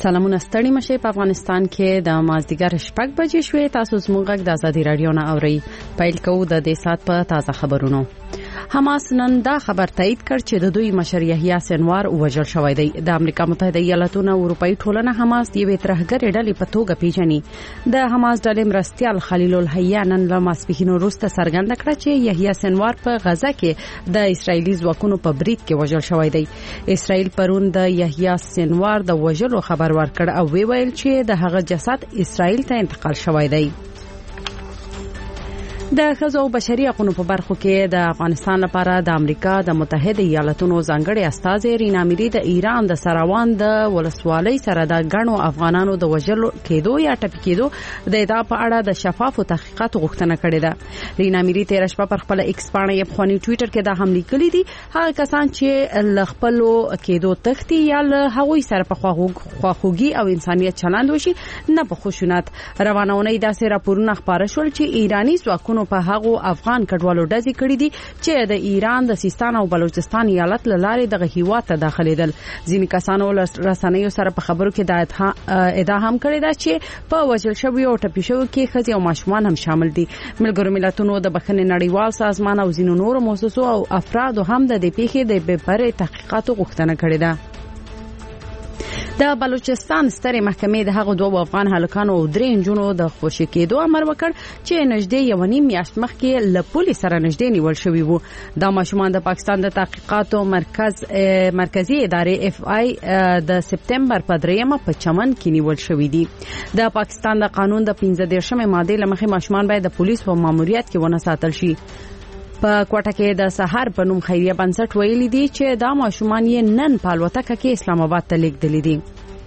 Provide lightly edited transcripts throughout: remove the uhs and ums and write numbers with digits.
سلامونه ستړي مشه په افغانستان کې د مازدیګر شپږ بجې شوې. تاسو زموږ غږ د ازادي رادیو نه اورئ. پیل کوو د دې سات په تازه خبرونو. حماس نن دا خبر تایید کړ چې د دوی مشر یحیی سنوار وژل شوی دی. د امریکا متحده ایالاتونو او اروپאי ټولنه حماس د یوې ترهګرې ډلې په توګه پیژني. د حماس ډلې مرستیال خلیل الحیا نن له ماسپښین وروسته څرګنده کړه چې یحیی سنوار په غزه کې د اسرایلی ځواکونو په برید کې وژل شوی دی. اسرائیل پرون د یحیی سنوار د وژلو خبر ورکړ او ویل چې د هغه جسد اسرائیل ته انتقال شوی دی. د ښځو او بشري حقوقو په برخو کې د افغانستان لپاره د امریکا د متحده ایالاتونو ځانګړي استازي رینا میری د ایران د سراوان د ولسوالۍ سره د غنو افغانانو د وژلو کېدو یا ټپي کېدو د ادعا په اړه د شفاف تحقیقات غوښتنه کړې ده. رینا میری تیر شپه پر خپل ایکس باندې په خونی ټوئیټر کې دا هم لیکلي دي هغه کسان چې ل خپل کېدو تختی یا له هغوی سره په خواخوږي او انسانيت چلند وشي نه په خشونت. روانونه داسې راپورونه خبره شول چې ایرانی ځواکونو په هغو افغان کډوالو ډزې کړې دي چې د ایران د سیستان او بلوچستان ایالت له لارې دغه هیواد ته داخليدل. ځینې کسانو رسنیو سره په خبرو کې دا ادعا هم کړې ده چې په وژل شوی او ټپي شوی کې ښځې او ماشومان هم شامل دي. ملګرو ملتونو د بخښنې نړیوال سازمان او ځینو نورو مؤسسو او افرادو هم د دې پیښې د بېپرې تحقیقاتو غوښتنه کړې ده. د بلوچستان سترې محکمې د هغو دوه افغان هلکانو او درې نجونو د خوشي کېدو امر وکړ چې نږدې یو نیم میاشت مخکې له پولیس سره نږدې نیول شوی وو. دا ماشومان د پاکستان د تحقیقاتو مرکزی ادارې اف آی د سپتمبر په 3 په چمن کې نیول شوی دي. د پاکستان د قانون د 15 ماده لمخې ماشومان باید د پولیس په ماموریت کې ونه ساتل شي. په کوټه کې د سحر په نوم خیریه بنسټ ویلي دي چې دا ماشومان یې نن په الوتکه کې اسلام آباد ته لیږدلي دي.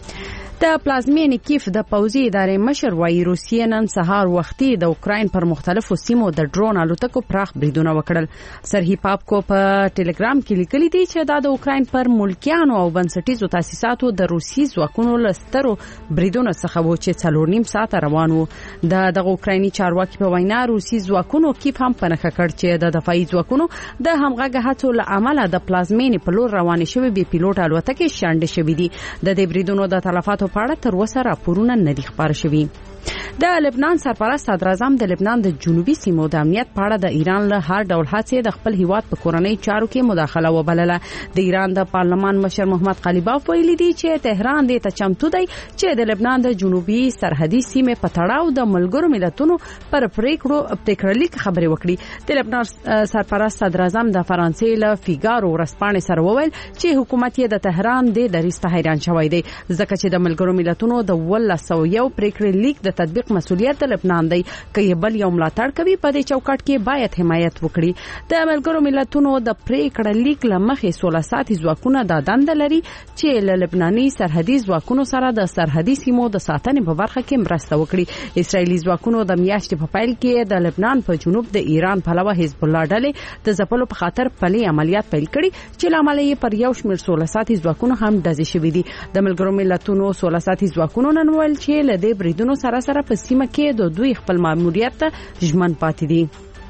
د پلازمینې کیف د پوځي ادارې مشر وايي روسیې نن سهار وختي د اوکراین پر مختلفو سیمو د ډرون الوتکو پراخ بریدونه وکړل. سرهی پاپکو په ټلګرام کې لیکلي دي چې دا د اوکراین پر ملکیانو او بنسټیزو تاسیساتو د روسي ځواکونو لسترو بریدونه څخه و چې 4.5 ساعت روان وو. دغه اوکرایني چارواکي په وینا روسي ځواکونو کیف هم پنهخه کړ چې د دفاعي ځواکونو د همغږه هڅو له امله د پلازمینې په لور روانې شوې بي پیلوټ الوتکې شانډې شوې دي. د دې بریدونو د تلفاتو په اړه تر اوسه راپورونه نه دي خبر شوي. د لبنان سرپرست صدر اعظم د لبنان د جنوبي سیمو د امنیت په اړه د ایران له هر ډول هڅې د خپل هیواد په کورنۍ چارو کې مداخله وبلله. د ایران د پارلمان مشر محمد قلیباف ویلي دی چې تهران دې ته چمتو دی چې د لبنان د جنوبي سرحدي سیمې په تړاو د ملګرو ملتونو پر پریکړه لیک خبرې وکړي. د لبنان سرپرست صدر اعظم د فرانسې له فیګارو ورځپاڼې سره وویل چې حکومت یې د تهران د دریځ ته حیران شوی دی ځکه چې د ملګرو ملتونو د 1901 پریکړې لیک د تطبیق مسؤلیت د لبنان دی. که بل یو ملاتړ کوي په دې چوکاټ کې باید حمایت وکړي. د ملګرو ملتونو د پریکړې لیک لمخې 16 ساعتي ځواکونه د دند لري چې له لبناني سرحدي ځواکونو سره د سرحدي سیمو د ساتنې په برخه کې مرسته وکړي. اسرایلی ځواکونو د میاشتې په پیل کې د لبنان په جنوب د ایران پلوه حزب الله ډلې د ځپلو په خاطر پلي عملیات پیل کړي چې لامل یې پر یو شمېر 16 ساعتي ځواکونو هم ډزې شوې دي. د ملګرو ملتونو 16 ساعتي ځواکونو نن ویل چې له دې بریدونو سره په سیمه کې د دوی خپل ماموریت ته ژمن پاتې دي.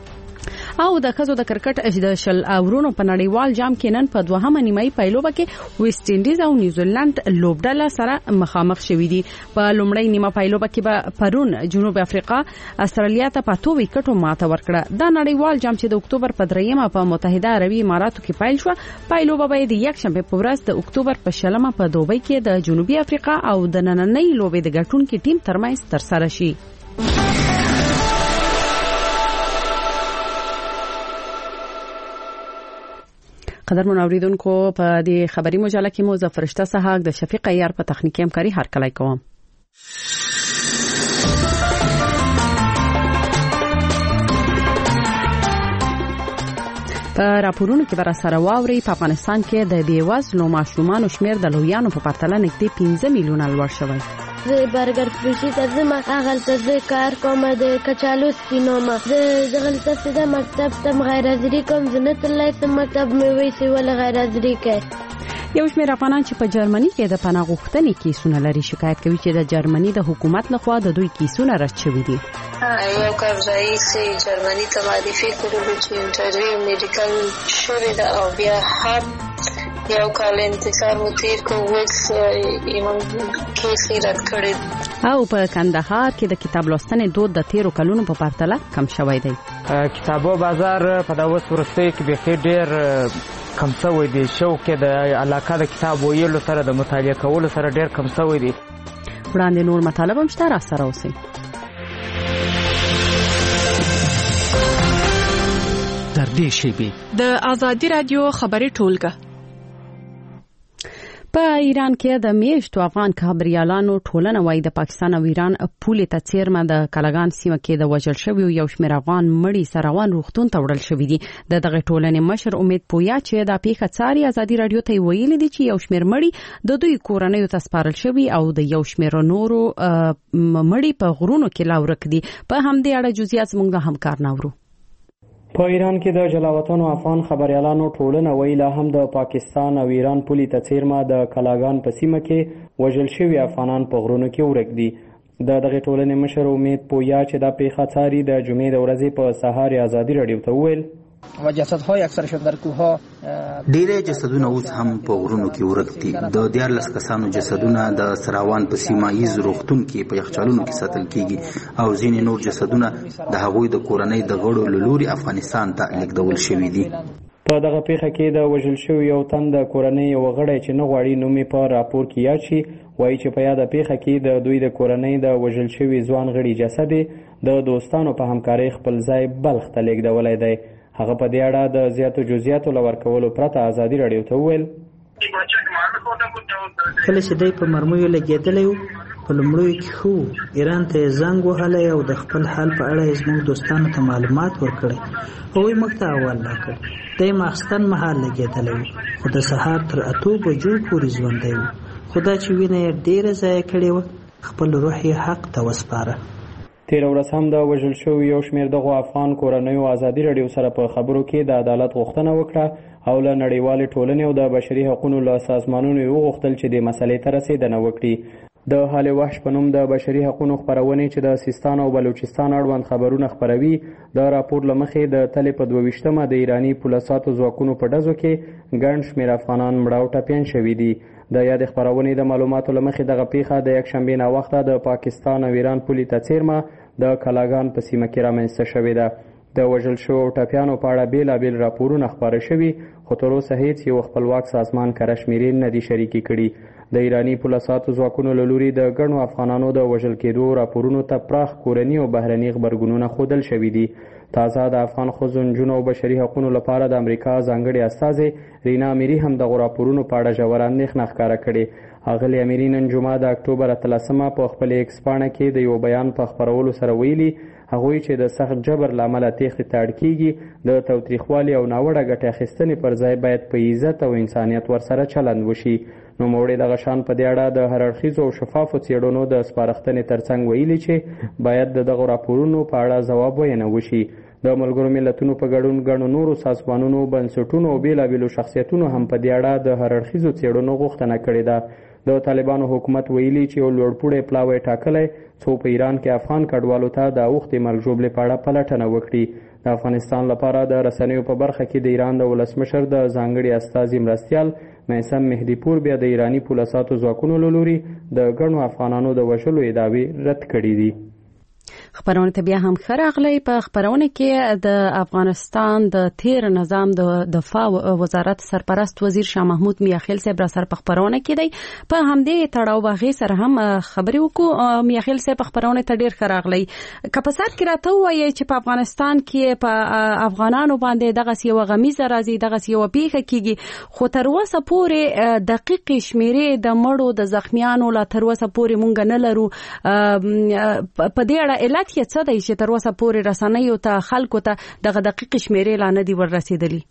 او د ښځو د کرکټ د شل اورونو په نړیوال جام کې نن په دوهمه نیمایي پایلوبه کې ویسټ انډیز او نیوزیلند لوبډله سره مخامخ شوې دي. په لومړی نیمه پایلوبه کې به پرون جنوب افریقا استرالیا ته په 2 وکټو ماته ورکړه. دا نړیوال جام چې د اکتوبر په 3 په متحده عربي اماراتو کې پیل شو پایلوبه به د یکشنبه په ورځ د اکتوبر په 10 په دوبۍ کې د جنوبي افریقا او د نننۍ لوبې د ګټونکو ټیم ترمنځ ترسره شي. قدرمن اوریدونکو په دې خبري مجله کې مو ظفرشته سحاق د شفیق عیار په تخنیکی همکاري هرکلی کوم. په راپورونو کې بر سره واوري په افغانستان کې د بیوزلو ماشومان شمیر د لویانو په پرتله نږدې 15 میلیونه لوړ شوی. زه برګر فروشي ته ځم، هغلته زه کار کوم د کچالو سپینوم. زه دغلته سده مکتب ته غیر حاضري کوم، زه نه تللی سم مکتب مې وایي ولې غیر حاضري کوي. یو شمېر افغانان چې په جرمني کې د پناه غوښتنې کیسونه لري شکایت کوي چې د جرمني د حکومت لخوا د دوی کیسونه رد شوي دي. یو کار رئیس جرمني ته معرفي کړو چې انټرویو میډیکل شوې ده او بیا هم یو کال انتظار مو تیر کو اوس ایمن کیس رد کړی. او په کندهار کې د کتاب لوستنې دود د 13 کلونو په پرتله کم شوی دی. کتابو بازار په دا اوس ورستۍ کې به ډېر کم شوی دی. شوق د علاقه د کتاب ویلو سره د مطالعه کولو سره ډېر کم شوی دی. وړاندې نور مطالب هم شته، راسره اوسئ. در دې شیبې د آزادي رادیو خبري ټولګه. په ایران کې د میشتو افغان خبريالانو ټولنه وايي د پاکستان او ایران پولې ته څیرمه د کلاګان سیمه کې د وژل شوی یو شمېر افغان مړي سروان روغتون ته وړل شوی دي. د دغه ټولنې مشر امید پویا چې د پیښه څاري آزادي رادیو ته ویلي دي چې یو شمېر مړي د دوی کورنۍ ته سپارل شوی او د یو شمېر نورو مړي په غرونو کې لا ورک دي. په همدې اړه جزئیات زموږ د همکار ناورو. په ایران کې د جلاوطن افغان خبريالانو ټولنه ویلا هم د پاکستان او ایران پولي ته څیرمه د کلاګان په سیمه کې وژل شوی افغانان په غرونو کې ورک دي. د دغه ټولنې مشر امید پویا چې د پیښه څاري د جمعې د ورځې په سهار آزادي رادیو ته وویل و جسدهای اکثرشون در کوهها ډیره جسدونه اوس هم په غرونو کې ورک دي. د 14 کسانو جسدونه د سراوان په سیمایي روغتون کې په یخچالونو کې ساتل کیږي او ځینې نور جسدونه د هغوی د کورنۍ د غړو لوري افغانستان ته لیږدول شوي دي. په دغه پیښه کې د وژل شوی یو تن د کورنۍ یو غړی چې نه غواړي نوم یې په راپور کې یاد شي وایي چې په یاده پیښه کې د دوی د کورنۍ د وژل شوي ځوان غړي جسد د دوستانو په همکارۍ خپل ځای بلخ ته لیږدولی دی. هغه په دې اړه د زیاتو جزئیاتو لور کولو پرته آزادي رادیو ته وویل کله چې دوی په مرمیو لګېدلی و په لومړیو کې خو ایران ته زنګ وهلی او د خپل حال په اړه زموږ دوستانو ته معلومات ورکړی. هغوی موږ ته احوال راکړ. دی ماخستن مهال لګېدلی و خو د سهار تر 8 بجو پورې ژوندی و. خو دا چې وینه یې ډېره ضایع کړې وه خپل روح یې حق ته وسپاره. تیر ورځ هم د وژل شوي یو شمېر دغو افغان کورنیو آزادي رادیو سره په خبرو کې د عدالت غوښتنه وکړه او له نړیوالې ټولنې او د بشري حقوقو له سازمانونو یې وغوښتل چې د مسلې ته رسېدنه وکړي. د حال وحش په نوم د بشري حقوقو خپرونې چې د سیستان او بلوچستان اړوند خبرونه خپروي د راپور له مخې د تلې په 22مه د ایراني پولیسو ځواکونو په ډزو کې ګڼ شمېر افغانان مړه او ټپیان شوي دي. د یاد خپرونې د معلوماتو له مخې دغه پیښه د یکشنبې ناوخته د پاکستان او ایران پولي ته څیرمه د کلاګان په سیمه کې رامنځته شوې ده. د وژل شوو ټپیانو په اړه بیلابیل راپورونه خپاره شوي خو تر اوسه هیڅ یو خپلواک سازمان کره شمیرې نه دي شریکې کړي. د ایراني پولیسو ځواکونو له لوري د ګڼو افغانانو د وژل کېدو راپورونو ته پراخ کورني او بهرني غبرګونونه ښودل شوي دي. تازه د افغان ښځو نجونو او بشري حقوقو لپاره د امریکا ځانګړې استازې رینا امیري هم دغو راپورونو په اړه ژوره اندېښنه ښکاره کړې. اغلې امیري نن جمعه د اکتوبر 13 په خپل ایکس پاڼه کې د یو بیان په خپرولو سره ویلي هغوی چې د سخت جبر له امله تېښتې ته اړ کېږي د تاوتریخوالي او ناوړه ګټې اخیستنې پر ځای باید په عزت او انسانیت ورسره چلند وشي. نوموړي دغه شان په دې اړه د هر اړخیزو او شفافو څېړنو د سپارښتنې ترڅنګ ویلي چې باید د دغو راپورونو په اړه ځواب ویونه وشي. د ملګرو ملتونو په ګډون ګڼو نورو سازمانونو بنسټونو او بیلابیلو شخصیتونو هم په دې اړه د هر اړخیزو څېړنو غوښتنه کړې ده. د طالبانو حکومت ویلي چې یو لوړپوړی پلاوی ټاکلی څو په ایران کې افغان کډوالو ته د اوښتې مرګ ژوبلې په اړه پلټنه وکړي. د افغانستان لپاره د رسنیو په برخه کې د ایران د ولسمشر د ځانګړي استازي مرستیال میثم مهدي پور بیا د ایراني پولیسو ځواکونو له لوري د ګڼو افغانانو د وژلو ادعاوې رد کړي دي. خبرونه ته بیا هم ښه راغلی. په خبرونه کې د افغانستان د تیر نظام د دفاع وزارت سرپرست وزیر شاه محمود میاخیل صاحب را سره په خبرونه کې دی. په همدې تړاو باغې سره هم خبرې وکړو. میاخیل صاحب خبرونه ته ډیر ښه راغلی. که په سر کې راته ووایي چې په افغانستان کې په افغانانو باندې دغسې یوه غمیزه راځي، دغسې یوه پیښه کېږي، خو تر اوسه پورې دقیقې شمېرې د مړو د زخمیانو لا تر اوسه پورې مونږ نه لرو. په دې اړه علت یې څه دی چې تر اوسه پورې رسنیو ته خلکو ته دغه دقیقې شمېرې لا نه دي وررسېدلي؟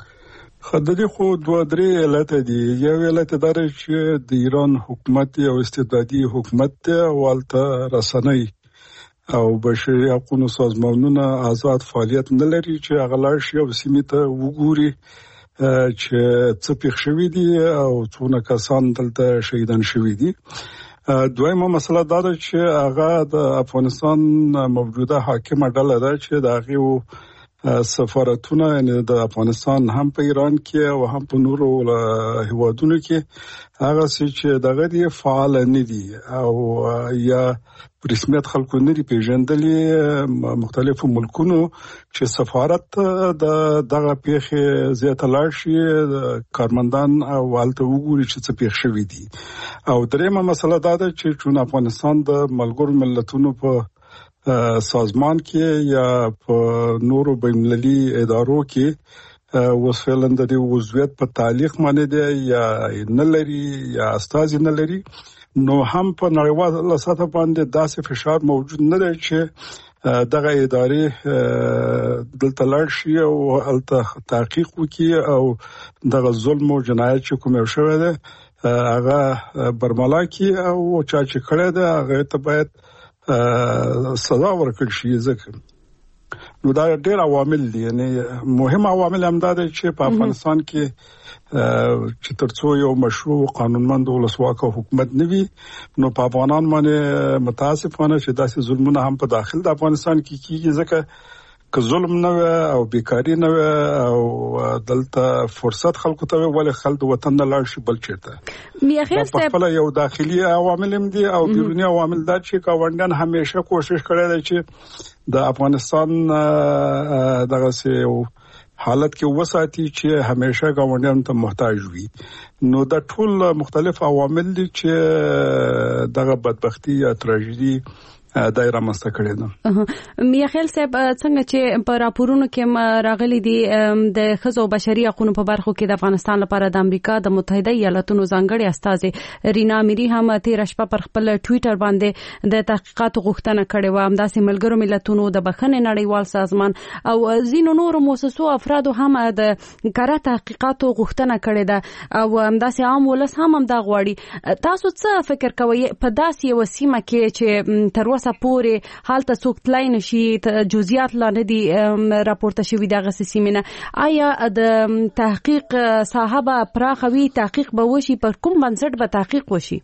د دې خو دوه درې علته دي. یو علت دا دی چې د ایران حکومت یو استبدادي حکومت دی او هلته رسنۍ او بشري حقوقو سازمانونه آزاد فعالیت نه لري چې هغه لاړ شي او سیمې ته وګوري چې څه پېښ شوي دي او څونه کسان دلته شهیدان شوي دي. دویمه مسله دا ده چې هغه د افغانستان موجوده حاکمه ډله ده چې د هغې سفارتونه یعنی د افغانستان هم په ایران کې او هم په نورو هیوادونو کې هغه چې دغه دی فعال نه دي او یا رسمیت خلکو نه دي پیژندلي مختلفو ملکونو چې سفارت دغه پیښې زیاته لاړ شي کارمندان او والته وګوري چې څه پیښ شوی دي. او درېمه مسله دا ده چې افغانستان د ملګرو ملتونو په سازمان کې یا په نورو بین‌المللي ادارو کې وسفلند د عضویت په تعلیق باندې دی یا نه لري یا استازي نه لري، نو هم په نړیواله سطح باندې داسې فشار موجود نه دی چې دغه ادارې دلته لاړ شي او هلته تحقیق وکړي او دغه ظلم او جنایت چې کوم شوی دی هغه برملا کړي او چا چې کړی دی هغه ته باید سزا ورکړل شي. ځکه نو دا ډېر عوامل دي، یعنی مهم عوامل هم دا دي چې په افغانستان کې چې ترڅو یو مشروع قانونمند ولسواک حکومت نه وي نو په افغانان باندې متاسفانه چې داسې ظلمونه هم په داخل د افغانستان کې کیږي، ځکه که ظلم نه او بیکاری نه او دلته فرصت خلکو ته ولې خلک وطن نه لاړ شي بل چیرته. په خپل یو داخلي عوامل هم دي او بیرونی عوامل دا چې گاونډیان همیشه کوشش کړی دی چې د افغانستان دغه حالت کې وساتي چې همیشه گاونډیان ته محتاج وي. نو دا ټول مختلف عوامل دي چې دغه بدبختی یا تراژیدي دایره مسته کړي ده. میاخیل صاحب څنګه چې په راپورونو کې راغلي دي د ښځو بشري حقوقو په برخو کې د افغانستان لپاره د امریکا د متحده ایالاتونو ځانګړي استاذ رینا میری هم تیر شپه پر خپل ټوئیټر باندې د تحقیقاتو غوښتنه کړې و. همداسې ملګرو ملتونو د بخښنې نړیوال سازمان او ځینو نورو مؤسسو افرادو هم د کره تحقیقاتو غوښتنه کړې ده او همداسې عام ولس هم دا غواړي. تاسو څه فکر کوئ په داسې یو سیمه کې چې تر اوسه پورې حالت څوک تلای نشي جزئیات لا نه دي راپورته شوی دغه سیمه، آیا د تحقیق صاحب پراخوي تحقیق به وشي؟ پر کوم بنسټ به تحقیق وشي؟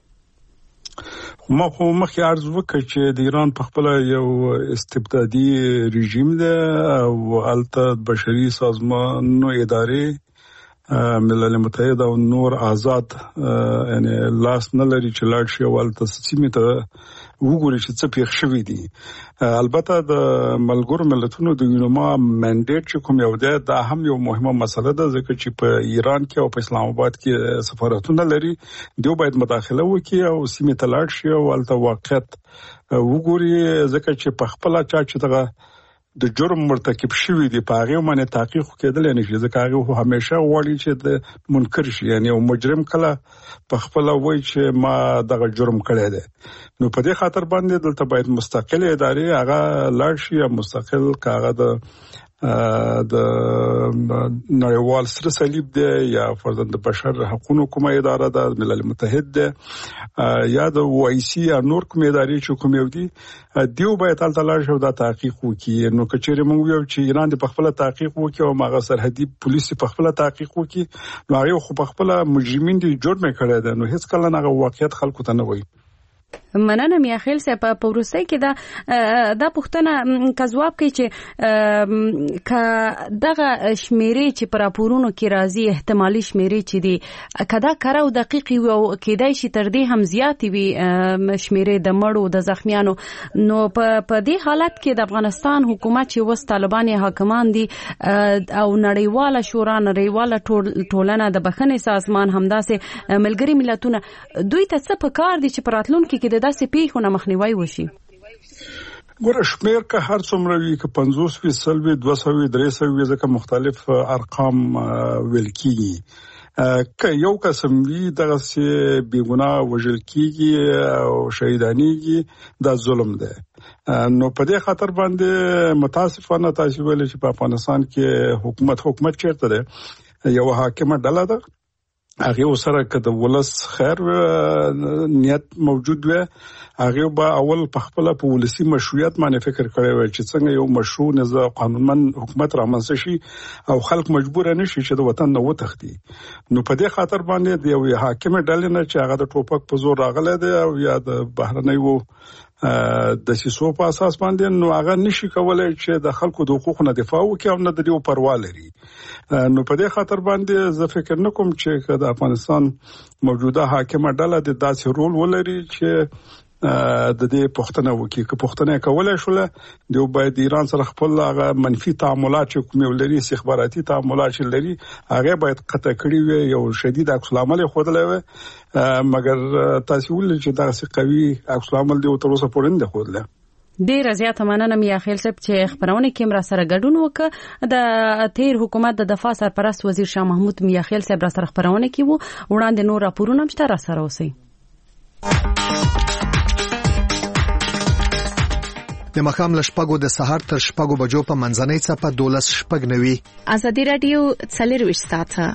ما خو مخکې عرض وکړ چې د ایران په خپل یو استبدادي رژیم دی او هلته بشري سازمانونو ادارې ملل متحد او نور آزاد یعنی لاس نه لري چې لاړ شي او هلته سیمې ته وګوري چې څه پیښ شوی دي. البته د ملګرو ملتونو د یونما منډیټ چې کوم یو دی دا هم یو مهمه مسله ده، ځکه چې په ایران کې او په اسلام آباد کې سفارتونه لري، دوی باید مداخله وکړي او سیمې ته لاړ شي او هلته واقعیت وګوري، ځکه چې په خپل چا چې دغه د جرم مرتکب شوی دی په هغه باندې تحقیق کېدل نه شي، ځکه هغه همیشه غواړي چې د منکر شي، یعنی یو مجرم کله په خپل وایي چې ما دغه جرم کړی دی. نو په دې خاطر باندې دلته باید مستقل ادارې هغه لاړ شي یا مستقل کاغه د نړیوال سره صلیب دی یا فرضاً د بشر حقوقو کومه اداره ده ملل متحد ده یا د OIC یا نور کومه ادارې چې کوم یو دي دیو باید تل لاړ شي دا تحقیق وکړي. نو کچېره موږ یو چې ایران د خپل تحقیق وکړي او ماغه سرحدي پولیس په خپل تحقیق وکړي، نو هغه خو په خپل مجرمین دي جرم کړی دی، نو هیڅ کله نه واقعیت خلکو ته نه وایي. مننه میاخیل صاحب. په وروستۍ کې دا پوښتنه کا جواب کوي چې دغه شمیرې چې پر راپورونو کې راځي احتمالي شمیرې چې دي کدا کار او دقیق او کېدای شي تر دې هم زیات وي شمیرې د مړو د زخمیانو، نو په دې حالت کې د افغانستان حکومت چې وس طالبان حاکمان دي او نړیواله شورا نړیواله ټولنه د بخښنې سازمان همداسې ملګري ملتونه دوی ته څه پکار دي چې پراتلونکو کې د داسې پیښو نه مخنیوي وشي؟ ګوره شمیر که هر څومره وي که 50 وي 100 وي 200 وي 300 وي ځکه مختلف ارقام ویل کیږي، که یو قسم وي دغه سي بیګناه وژل کیږي او شهیدانیږي دا ظلم دی. نو په دې خاطر باندې متاسفانه تاسو ویل چې په افغانستان کې حکومت چیرته ده، یو حاکمه ډله ده، هغه سره کده ولس خیر نیت موجود وي، هغه به اول په خپل په ولسی مشروعیت باندې فکر کړی وي چې څنګه یو مشروع نظام قانونمند حکومت رامنځته شي او خلک مجبور نه شي چې د وطن نه وتښتي. نو په دې خاطر باندې د یو حاکم ډلې نه چې هغه د ټوپک په زور راغله دی او یا د بهرنیو د سیسو په اساس باندې نو هغه نشي کولای چې د خلکو د حقوقو نه دفاع وکړي او نه د دې پروا لري. نو په دې خاطر باندې زه فکر نه کوم چې د افغانستان موجوده حاکمه ډله د داسې رول ولري چې د دې پښتنه وکي که پښتنه کولای شول دی باید ایران سره خپل هغه منفي تعاملات کوم لري استخباراتي تعاملات لري هغه باید قطع کړی وي یو شدید عکس العمل خودلای وي مګر تاسو ول چې دا قوي عکس العمل دی او تر اوسه پورې نه خودلای. ډیر زیات مننه میاخیل صاحب چې خبرونه کې مرا سره ګډون وکړه. د تیر حکومت د دفاع سرپرست وزیر شاه محمود میاخیل صاحب را سره خبرونه کوي وړاندې نور راپورونه مشته را سره اوسئ. د مخام لشپګو د سحر تر شپګو بجو په منځنۍ څپه 12 شپګ نوي. ازادي رادیو څلروي ساعته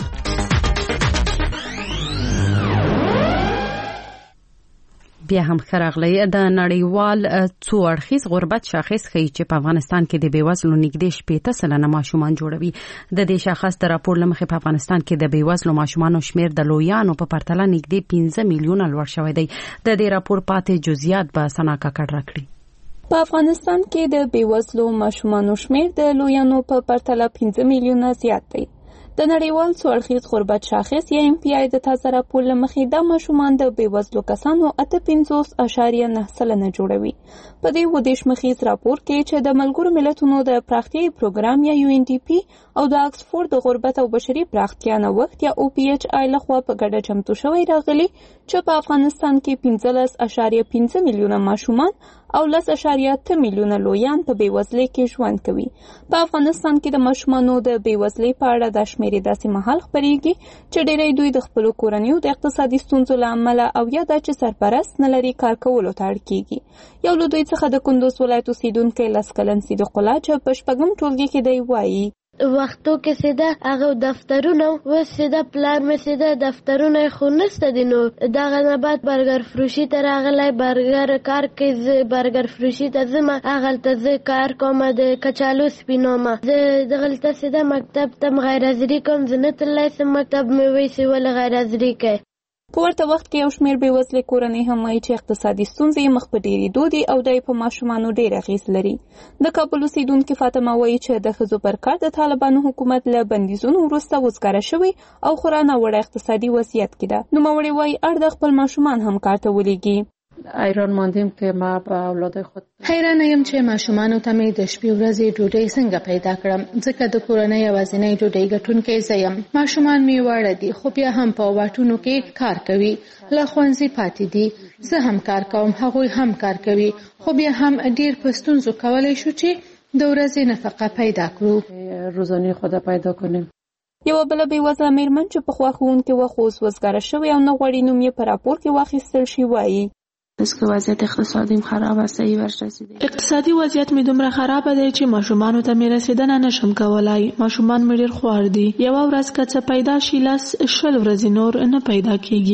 بیا هم خراغلی د نړیوال څو اړخیز غربت شاخص ښیي چې په افغانستان کې د بیوزلو نږدې 15% ماشومان جوړوي. د دې شاخص د راپور لمخې په افغانستان کې د بیوزلو ماشومانو شمیر د لویانو په پرتله نږدې 15 میلیونه لوړ شوی دی. د دې راپور پاتې جزئیات به سنا کاکړ راکړي. په افغانستان کې د بیوزلو ماشومانو شمیر د لویانو په پرتله 15 میلیونه زیات دی. د نړیوال څو اړخیز غربت شاخص یا MPI د تازه راپور لمخې د ماشومان د بیوزلو کسانو 58.9% جوړوي. په دې ودیش مخیز راپور کې چې د ملګرو ملتونو د پراختیايي پروګرام یا UNDP او د آکسفورد د غربت او بشري پراختیا نوښت یا OPHI لخوا په ګډه چمتو شوی راغلی چې په افغانستان کې 15.5 میلیونه ماشومان او 10.8 میلیونه لویان په بیوزلۍ کې ژوند کوي. په افغانستان کې د ماشومانو د بیوزلۍ په اړه د شمیرې داسې مهال خبرېږي چې ډېری دوی د خپلو کورنیو د اقتصادي ستونزو له امله او یا دا چې سرپرست نه لري کار کولو ته اړ کېږي. یو له دوی څخه د کندوز ولایت اوسیدونکی 10 کلن صدیق الله چې په شپږم ټولګي کې دی وایي وختو کې سیده هغه دفترونه و سیده پلان مې سیده دفترونه خو نسته دي نو دغه نه بعد برګر فروشي ته راغلی برګر کار کې زه برګر فروشي ته ځم هغلته زه کار کوم د کچالو سپینوم زه دغلته سیده مکتب ته غیر حاضري کوم زه نه تللی سم مکتب مې وایي ولې غیر حاضري کوي. په ورته وخت کې یو شمېر بېوزلې کورنۍ هم وایي چې اقتصادي ستونزې مخ په ډېرېدو دي او دی په ماشومانو ډېر اغېز لري. د کابل اوسېدونکې فاطمه وایي چې د ښځو پر کار د طالبانو حکومت له بندیزونو وروسته وزګاره شوی او خورا ناوړه اقتصادي وضعیت کې ده. نوموړې وایي اړ د خپل ماشومان هم کار ته ولیږي. حیران ماندیم که ما با اولاد خود حیرانه یم چې ماشومانو ته مې د شپې ورځې ډوډۍ څنګه پیدا کړم ځکه د کورنۍ یوازینۍ ډوډۍ ګټونکی زه یم. ماشومان مې واړه دي خو بیا هم په واټونو کې کار کوي له ښوونځي پاتې دي. زه هم کار کوم هغوی هم کار کوي خو بیا هم ډېر په ستونزو کولی شو چې د ورځې نفقه پیدا کړو روزانه خود پیدا کنیم. یوه بله بېوزله مېرمن چې پخوا ښوونکې وه خو اوس وزګاره شوې او نه غواړي نوم یې په راپور کې واخیستل شي وایي وضعیت اقتصادیم خراب است اقتصادي وضعیت می دومره خراب دی چې ماشومانو ته می رسیدنه نشم کولای. ماشومان می ډیر خوار دي. یو ورځ که څه پیدا شي لاس شل ورځې نور نه پیدا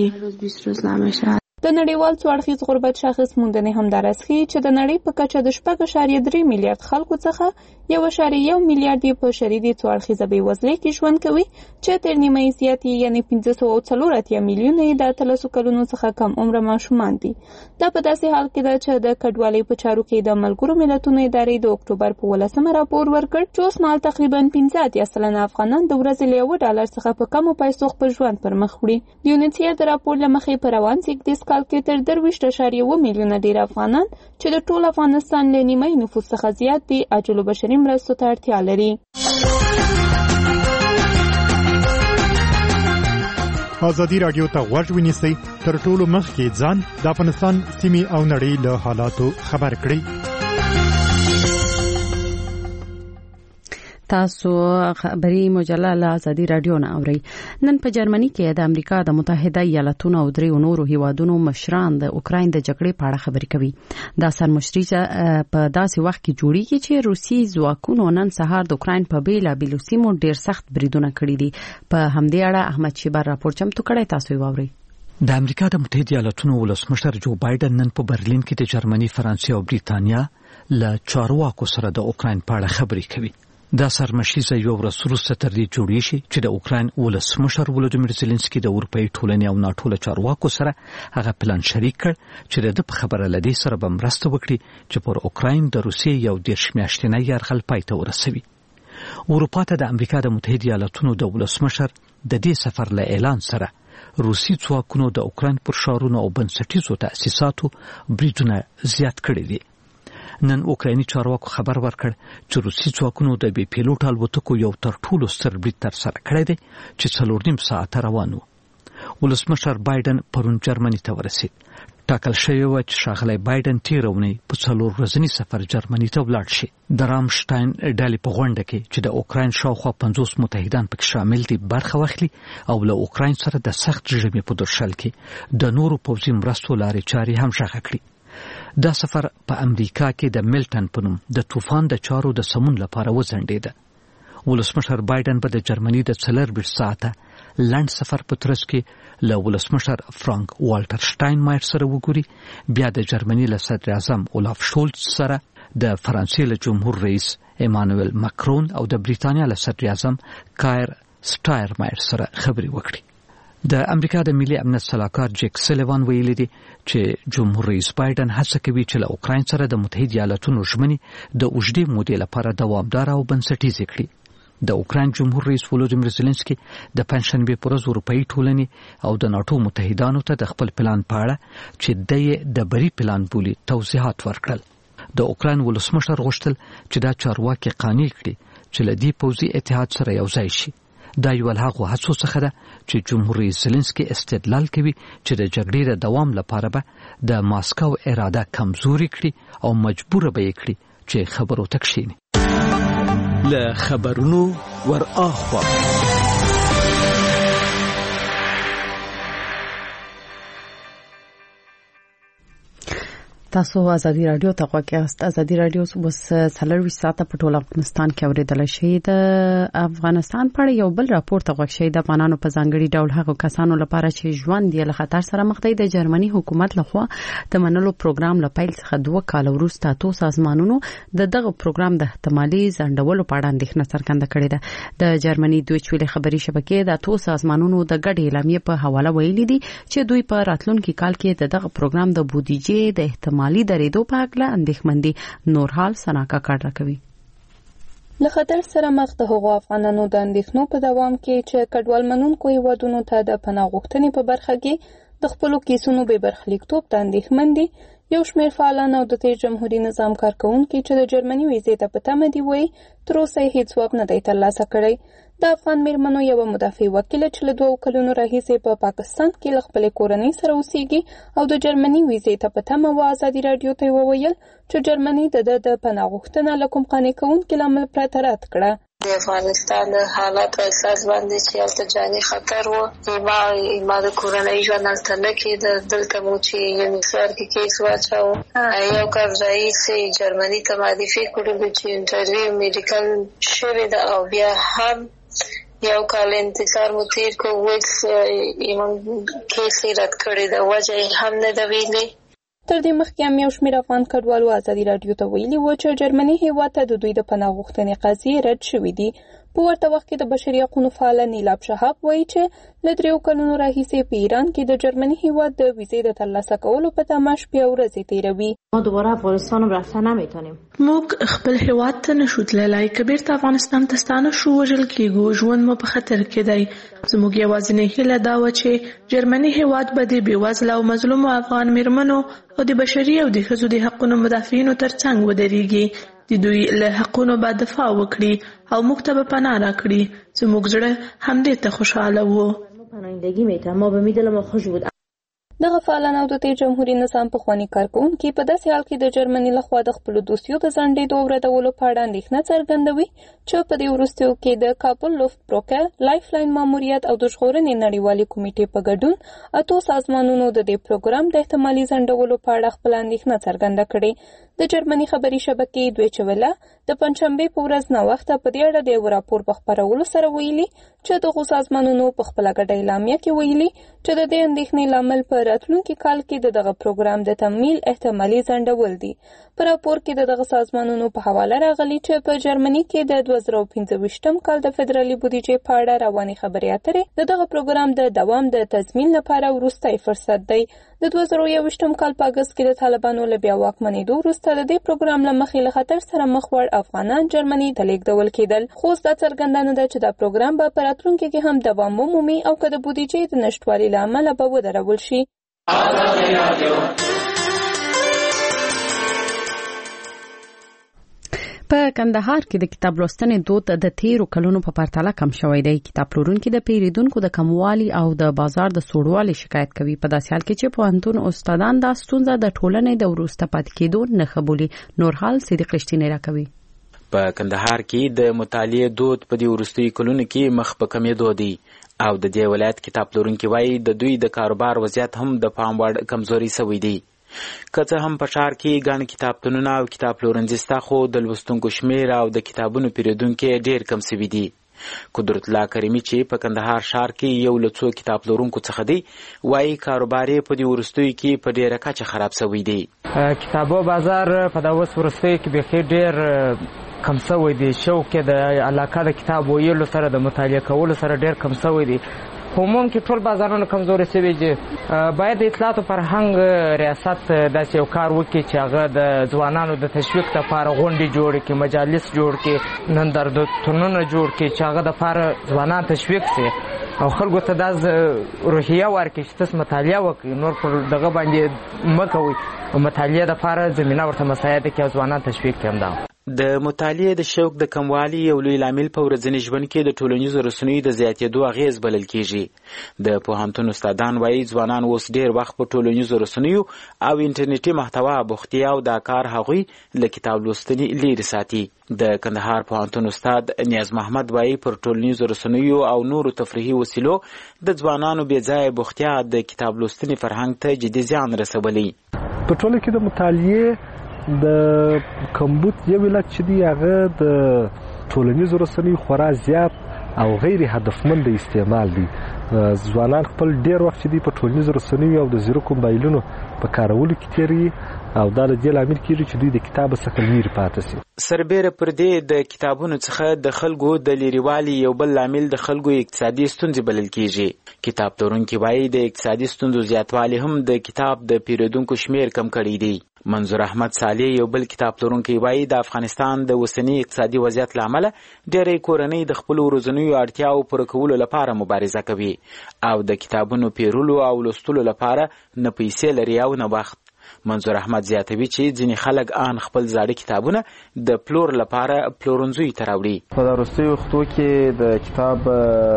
کیږي. د نړیوال څو اړخیز غربت شاخص موندنې همدارس ښیي چې د نړۍ په کچه د 6.3 میلیارد خلکو څخه 1.1 میلیارد په شدیدې څو اړخیزه بېوزلۍ کې ژوند کوي چې تر نیمه یې زیات یعنې 540 میلیونه یې د 13 کلونو څخه کم عمره ماشومان دي. دا په داسې حال کې ده چې د کډوالۍ په چارو کې د ملګرو ملتونو ادارې د اکتوبر په 18 راپور ورکړ چې اوس مهال تقریبا 15 افغانان د ورځې له $1 څخه په کمو پیسو خپل ژوند پر مخ وړي. د یونیسیف د راپور له مخې په روان زیږدیز کال کې تر 23.1 میلیونه ډیر افغانان چې د ټول افغانستان له نیمه نفوس څخه زیات دي عاجلو بشري مرستو ته اړتیا لري. ازادي رادیو ته غوږ ونیسئ تر ټولو مخکې ځان د افغانستان سیمې او نړۍ له حالاتو خبر کړئ. تاسو خبري مجله له ازادي رادیو نه اورئ. نن په جرمني کې د امریکا د متحده ایالاتونو او درې نورو هیوادونو مشران د اوکراین د جګړې په اړه خبرې کوي. دا سرمشري په داسې وخت کې جوړیږي چې روسي ځواکونو نن سهار د اوکراین په بیلابیلو سیمو ډیر سخت بریدونه کړي دي. په همدې اړه احمد شیبر راپور چمتو کړی، تاسو یې واورئ. د امریکا د متحده ایالاتونو ولسمشر جو بایدن نن په برلین کې د جرمني، فرانسې او بریتانیا له چارواکو سره د اوکراین په اړه خبرې کوي. دا سرمشیزه یو ورځ وروسته تر دې جوړې شي چې د اوکراین ولسمشر ولودیمیر زيلنسکي د اروپאי ټولنې او ناټو له چارواکو سره هغه پلان شریک کړ چې د په خبره لدی سره به مرسته وکړي چې پر اوکراین د روسیې یو 10 میاشتنی یرغل پای ته ورسوي. اروپا ته د امریکا د متحده ایالاتونو د ولسمشر د دې سفر له اعلان سره روسي ځواکونو د اوکراین پر ښارونو او بنسټیزو تأسیساتو بریدونه زیات کړي دي. نن اوکرایني چارواکو خبر ورکړ چې روسي ځواکونو د بي پیلوټ الوتکو یو تر ټولو ستر برید ترسره کړی دی چې 4.5 ساعته روان و. ولسمشر بایدن پرون جرمني ته ورسید. ټاکل شوی و چې ښاغلی بایدن تېره اونۍ په 4 ورځني سفر جرمني ته ولاړ شي. د رامشتاین ډلې په غونډه کې چې د اوکراین شاوخوا 50 متحدان پکې شامل دي برخه واخلي او له اوکراین سره د سخت رژیم په درشل کې د نورو پوځي مرستو لارې چارې هم ژغه کړي. دا سفر په امریکا کې د ملټن په نوم د طوفان د چارو د سمون لپاره وځنډېده. ولسمشر بایدن به د جرمني د 4 ساعته لنډ سفر په ترڅ کې له ولسمشر فرانک والټر شټاینمایر سره وګوري، بیا د جرمني له صدر اعظم اولاف شولټ سره، د فرانسې له جمهور رئیس ایمانوئل ماکرون او د بریتانیا له صدر اعظم کایر سټایرمایر سره خبرې وکړي. د امریکا د ملي امنیت سلاکار جیک سلیوان ویلي دی چې جمهور رئیس بایدن هڅه کوي چې له اوکراین سره د متحده ایالاتونو ژمنې د اوږدې مودې لپاره دوامدار او بنسټیزې کړي. د اوکراین جمهور رئیس ولودیمیر زيلنسکي د پنځشنبه پر ورځ اروپאי ټولنې او د ناټو متحدانو ته د خپل پلان په اړه چې د بری پلان بولی توضیحات ورکړل. د اوکراین ولسمشر غوښتل چې دا چارواکي قانع کړي چې له دې پوځي اتحاد سره یو ځای شي. دا یو له هغو هڅو څخه ده چې جمهور رئیس زيلنسکي استدلال کوي چې د جګړې د دوام لپاره به د ماسکو اراده کمزوري کړي او مجبور به یې کړي چې خبرو ته کښیني. له خبرونو ور اخوا تاسو ازادي رادیو ته غواړئ. ازادي رادیو وس 24 ساعته په ټول افغانستان کې اوریدل شي. د افغانستان په اړه یو بل راپور ته غوښ شي د افغانانو په ځانګړي ډول هغه کسانو لپاره چې ژوند یې له خطر سره مخ دی. د جرمني حکومت لخوا د منلو پروګرام لپاره څخه 2 کال وروسته تو سازمانونو دغه پروګرام د احتمالي ځنډولو په اړه اندېښنه څرګنده کړې ده. د جرمني دویچویل خبري شبکې د تو سازمانونو د ګډ اعلامیې په حواله ویلي دي چې دوی په راتلونکي کال کې دغه پروګرام د بودیجې د احتمالي درېدو په اړه اندېښمندي. نور حال سناکا کار راکوي. له خطر سره مخ د هغو افغانانو د اندېښنو په دوام کې چې کډوال منونکو هیوادونو ته د پناه غوښتنې په برخه کې د خپلو کیسونو بې برخلیکتوب ته اندېښمندي. یو شمېر فعالان او د تیر جمهوریت نظام کارکونکي چې د جرمني ویزې ته په تمه دي وایي تر اوسه هیڅ ځواب نه دی ترلاسه کړی. د افغان میرمنو یو مدافع وکیل چې له 2 کلونو راهیسې په پاکستان کې له خپلې کورنۍ سره اوسېږي او د جرمني ویزې ته په تمه و ازادي رادیو ته وویل چې جرمني د پناه غوښتنه له کوم قانع کوونکي لامل پرته رد کړه. د افغانستان حالات په اساس باندې چې هلته جاني خطر و، ما د کورنۍ ژوند هلته نه کېده. دلته مو چې یونیسار کې کیس واچاو، یو کال راهیسې جرمني ته معرفي کړو چې انټرویو میډیکل شوې ده او بیا هم یو کال انتظار مو تیر کو، اوس ایمان کیس رد کړی ده، وجه هم نه ده ویلې. تر دې مخکې هم یو شمېر افغان کډوالو ازادي رادیو ته ویلي و چې جرمني هیواد ته د دوی د پناه غوښتنې قضیې رد شوې دي. په ورته وخت کې د بشري حقوقو فعال نیلاب شهاب وایي چې له 3 کلونو راهیسې په ایران کې د جرمني هیواد د ویزې د ترلاسه کولو په تمه شپې او ورځې تیروي. ما دوباره افغانستان رفتن نمیتونیم. موږ خپل هیواد ته نشو تللی، که بیرته افغانستان ته ستانه شو وژل کېږو، ژوند مو په خطر کې دی. زموږ یوازینۍ هیله دا وه چې جرمني هیواد به د بېوزله او مظلومو افغان میرمنو او د بشري او د ښځو د حقونو مدافعینو ترڅنګ ودرېږي، د دوی له حقونو به دفاع وکړي او موږ ته به پناه راکړي. زموږ زړه همدې ته خوشحاله و. دغه فعالان او د تیر جمهوریت نظام پخواني کارکونکي په داسې حال کې د جرمني لخوا د خپلو دوستیو د ځنډېدو او ردولو په اړه اندېښنه څرګندوي چې په دې وروستیو کې د کابل لوفت بروکر لایف لاین ماموریت او د ژغورنې نړیوالې کمیټې په ګډون 8 سازمانونو د دې پروګرام د احتمالي ځنډولو په اړه خپل اندېښنه څرګنده کړې. د جرمني خبري شبکې دویچه ویله د پنځشنبې په ورځ ناوخته په دې اړه د یو راپور په خپرولو سره ویلي چې دغو سازمانونو په خپله ګډه اعلامیه کې ویلي چې د دې اندېښنې لامل په په راتلونکي کال کې دغه پروګرام د تمویل احتمالي ځنډول دي. په راپور کې دغه سازمانونو په حواله راغلي چې په جرمني کې د 2025م کال د فدرالي بودیجې په اړه روانې خبرې اترې دغه پروګرام د دوام د تضمین لپاره وروستی فرصت دی. د 2021م کال په اګست کې د طالبانو له بیا واکمنېدو وروسته د دې پروګرام له مخې له خطر سره مخ وړ افغانان جرمني ته لیږدول کېدل. خو اوس دا څرګنده ده چې دا پروګرام به په راتلونکي کې هم دوام ومومي او که د بودیجې د نشتوالي له امله به ودرول شي. په کندهار کې د کتاب لوستنې دود د تیرو کلونو په پرتله کم شوی دی. کتاب پلورونکي د پیریدونکو د کموالي او د بازار د سوړوالي شکایت کوي. په داسې حال کې چې پوهنتون استادان دا ستونزه د ټولنې د وروسته پاتې کېدو نه خبولي. نورحال صدیق رښتینی راکوي. په کندهار کې د مطالعې دود په دې وروستیو کلونو کې مخ په کمېدو دی او د دې ولایت کتاب پلورونکي وایي د دوی د کاروبار وضعیت هم د پام وړ کمزوري شوی دی. که څه هم په ښار کې ګڼ کتابتونونه او کتاب پلورنځي شته خو د لوستونکو شمېر او د کتابونو پیرودونکي ډېر کم شوي دي. قدرت الله کریمي چې په کندهار ښار کې یو له څو کتاب پلورونکو څخه دی وایي کاروبار یې په دې وروستیو کې په ډېره کچه خراب شوی دی. کتابو بازار په دا اوس وروستیو کې بیخي ډېر کم شوی دی. شوق یې د علاقه د کتاب ویلو سره د مطالعه کولو سره ډېر کم شوی دی. عموم کې ټول بازارونه کمزوري شوي دي. باید د اطلاعات او فرهنګ ریاست داسې یو کار وکړي چې هغه د ځوانانو د تشویق لپاره غونډې جوړې کړي، مجالس جوړ کړي، نندارتونونه جوړ کړي چې هغه دپاره ځوانان تشویق شي او خلکو ته دا روحیه ورکړي چې تاسو مطالعه وکړئ، نور پر دغه باندې مه کوئ. مطالعې دپاره زمینه ورته مساعده کړي او ځوانان تشویق کړي. همدغه د مطالعې د شوق د کموالي یو لوی لامل په ورځني ژوند کې د ټولنیزو رسنیو د زیاتېدو اغېز بلل کېږي. د پوهنتون استادان وایي ځوانان اوس ډېر وخت په ټولنیزو رسنیو او انټرنیټي محتوا بوختي او دا کار هغوی له کتاب لوستنې لیرې ساتي. د کندهار پوهنتون استاد نیاز محمد وایي پر ټولنیزو رسنیو او نورو تفریحي وسیلو د ځوانانو بې ځایه بوختیا د کتاب لوستنې فرهنګ ته جدي زیان رسولی. په ټوله کې د مطالعې د کمبود یو علت چې دی هغه د ټولنیزو رسنیو خورا زیات او غیر هدفمند استعمال دی. ځوانان خپل ډیر وخت چې دی په ټولنیزو رسنیو او د زیرکو موبایلونو په کارولو کې تیروي او دا له دې لامل کېږي چې دوی د کتاب څخه لرې پاتې شي. سربیره پر دې د کتابونو څخه د خلکو د لرېوالي یو بل لامل د خلکو اقتصادي ستونزې بلل کېږي. کتاب پلورونکي وایي د اقتصادي ستونزو زیاتوالی هم د کتاب د پیرودونکو شمېر کم کړی دی. منظور احمد صالح یو بل کتاب پلورونکی وایي د افغانستان د اوسني اقتصادي وضعیت له امله ډېرې کورنۍ د خپلو ورځنیو اړتیاو پوره کولو لپاره مبارزه کوي او د کتابونو پیرلو او لوستلو لپاره نه پیسې لري او نه وخت. منظور احمد زیاتوي چې ځینې خلک آن خپل زاړه کتابونه د پلور لپاره پلورنځیو ته راوړي. په دا وروستیو وختو کې د کتاب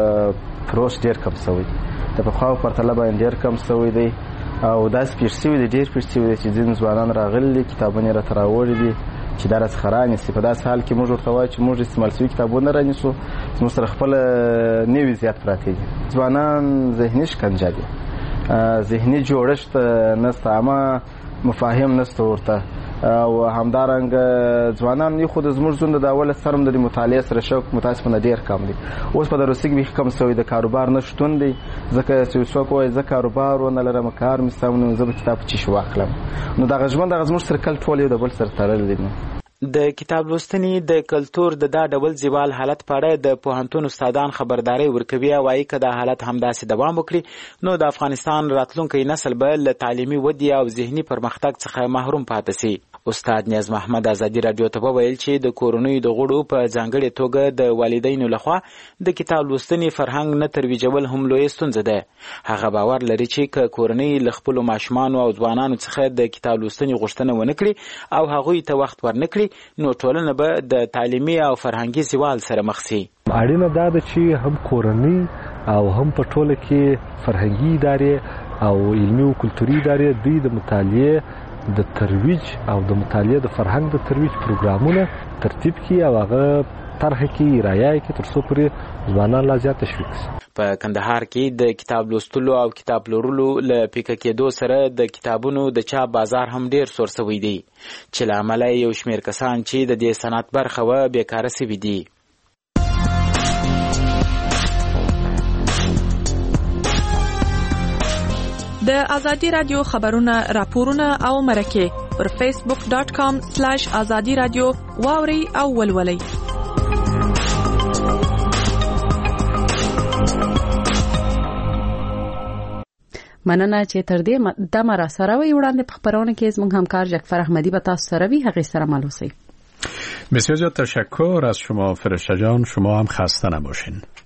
فروش ډېر کم شوی، د پخوا په پرتله باندې ډېر کم شوی دی او داسې پېښ شوي دي، ډېر پېښ شوي دي چې ځینې ځوانان راغلي دي کتابونه یې راته راوړي دي چې دا راڅخه رانیسي. په داسې حال کې موږ ورته وایو چې موږ استعمال شوي کتابونه رانیسو، زموږ سره خپله نوي زیات پراته دي. ځوانان ذهني شکنجه دي، ذهني جوړښت نشته، عامه مفاهیم نشته ورته او همدارنګه ځوانان یو خو د زموږ ژوند د اوله سره د مطالعې سره شوق متاسفانه ډېر کم دی. اوس په دا روسي کې بیخي کم شوی د کاروبار نه شتون دی، ځکه چې څوک وایي زه کاروبار ونه لرم، کار مې سم نه، زه به کتاب په چی واخلم. نو دغه ژوند دغه زموږ سرکل ټول یو د بل سره تړلی دی. د کتاب لوستنې د کلتور د دا ډول زوال حالت په اړه د پوهنتون استادان خبرداري ورکوي او وايي که دا حالت همداسې دوام وکړي نو د افغانستان راتلونکی نسل به له تعلیمي ودې او ذهني پرمختګ څخه محروم پاتې شي. استاد نیاز محمد ازادي رادیو ته وویل چې د کورنیو د غړو په ځانګړې توګه د والدینو لخوا د کتاب لوستنې فرهنګ نه ترویجول هم لویه ستونزه ده. هغه باور لري چې که کورنۍ له خپلو ماشومانو او ځوانانو څخه د کتاب لوستنې غوښتنه ونه کړي او هغوی ته وخت ورنکړي نو ټولنه به د تعلیمي او فرهنګي زوال سره مخ شي. اړینه دا ده چې هم کورنۍ او هم په ټوله کې فرهنګي ادارې او علمي او کلتوري ادارې دوی د مطالعې د ترویج او د مطالعې د فرهنګ د ترویج پروګرامونه ترتیب کړي او هغه طرح کړي، رایه کړي تر څو پورې ځوانان لا زیات تشویق شي. په کندهار کې د کتاب لوستلو او کتاب پلورلو له پیکه کېدو سره د کتابونو د چاپ بازار هم ډېر سور شوی دی چې له امله یو شمېر کسان چې د دې صنعت برخه وه بېکاره شوي دي. د ازادي رادیو خبرونه راپورونه او مرکه پر facebook.com/azadi radio واوري او ولولئ. مننه چې تر دې د مرا سره وي وړاندې په خبرونه کې زموږ همکار جعفر احمدی به تاسو سره وي هغه سره مالوسي. بسیار زیاد تشکر از شما فرشته جان، شما هم خسته نباشین.